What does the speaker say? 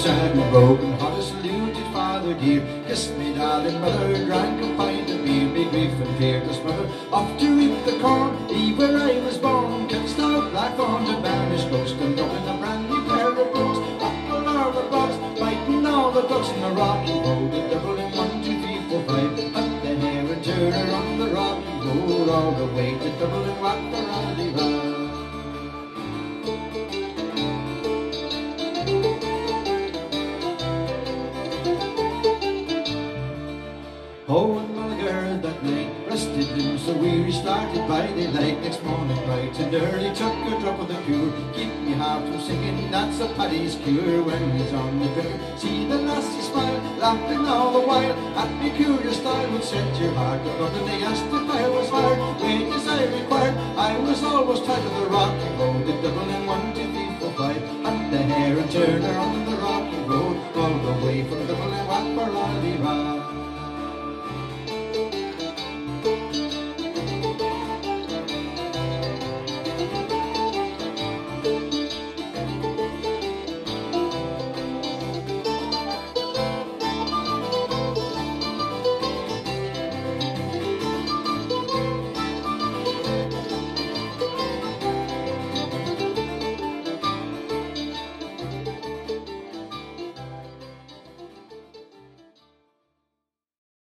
sad and broken heart, I saluted Father dear. Kiss me darling mother, drank a pint of beer. Big grief and fear to smother, off to reap the corn. Leave where I was born, kept stout Blackthorn to banish ghost, and broken a brand new pair of boots. Apple or the box, biting all the ducks in the rocky road. The devil in 1, 2, 3, 4, 5. Up the hare and turner on the rocky road, all the way to Dublin, rock the rally ride. Oh, and Mulligar that night rested him so weary, started by daylight next morning bright and early, took a drop of the cure, keep me heart from sinking, that's a Paddy's cure. When he's on the bill, see the lassie smile, laughing all the while at me curious style, would set your heart above. And they asked if I was hired, wages I required, I was always tied to the rocky road. The Dublin 1, 2, 3, 4, 5, and the hare and turner on the rocky road, all the way from Dublin, what for all the ride.